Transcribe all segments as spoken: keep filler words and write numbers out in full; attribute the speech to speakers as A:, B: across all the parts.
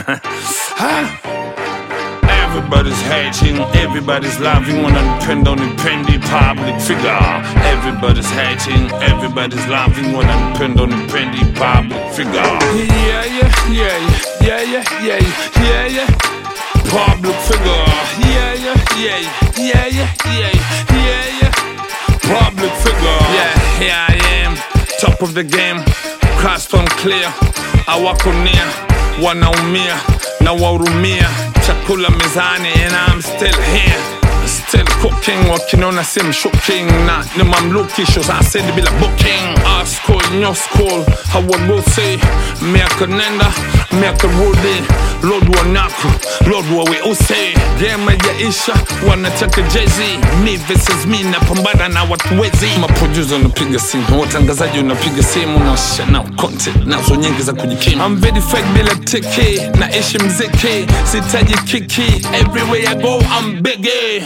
A: Everybody's hating, everybody's laughing, wananipenda unipendi, public figure. Everybody's hating, everybody's laughing, wananipenda unipendi, public figure. Yeah, yeah, yeah, yeah, yeah, yeah, yeah, yeah. Public figure. Yeah, yeah, yeah, yeah, yeah, yeah, yeah, yeah. Public figure. Yeah, here I am, top of the game, crust on clear. Awako near, wanaumia, na wahurumia. Chakula mezani and I'm still here, still cooking. Wakiniona sim shocking, na ni mamluki shows I said bila booking. Our school, your school, hawagusi. Miaka nenda, miaka rudi. Lord wanaku, Lord wawe use. Game yaisha, wanataka Jay-Z. Me versus me, napambana na watu wezi. Maproducer unapiga simu, watangazaji unapiga simu. Naosha na content, nazo nyingi za kujikimu. I'm very fake bila tiki, naishi mziki. Sitaji kiki, everywhere I go I'm biggie.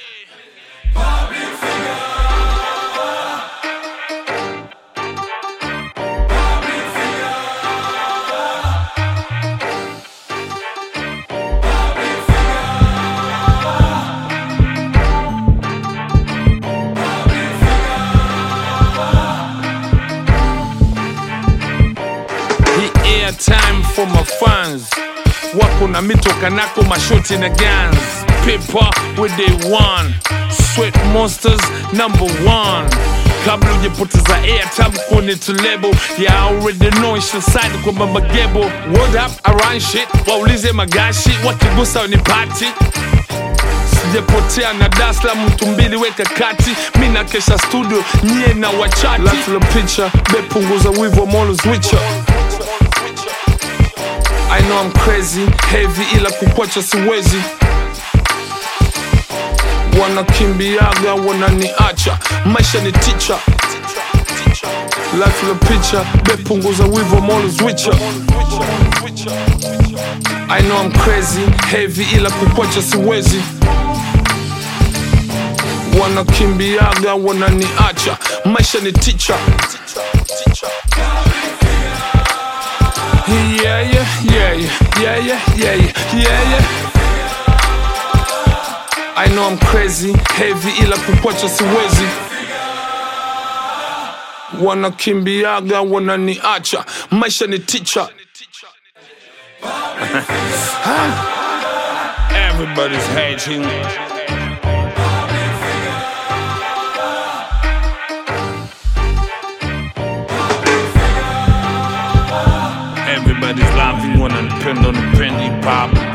A: Time for my fans. Wako na mitoka nako mashuti na guns. Paper with day one. Sweat monsters number one. Kabla ujipoteza airtime kuni to label. Yeah, I already know it's your side kwa mama gebo. Word up around shit, waulize magashi. Wakigusa unipati. Sijapotea na dasla mtu mbili weka kati. Mina kesha studio, nye na wachati. Life la picture, bepunguza wivu I'm always with ya. I know I'm crazy, heavy ila kukwacha siwezi. Wanakimbiaga, wananiacha. Maisha ni teacher. Life la picture, bepunguza wivu I'm always with ya. I know I'm crazy, heavy ila kukwacha siwezi. Wanakimbiaga, wananiacha. Maisha ni teacher. Yeah, yeah, yeah, yeah, yeah, yeah, yeah, yeah. I know I'm crazy, heavy ila kukwacha siwezi. Wanakimbiaga, wananiacha. Maisha ni teacher. Everybody's hating. Everybody's laughing, wananipenda unipendi, pop.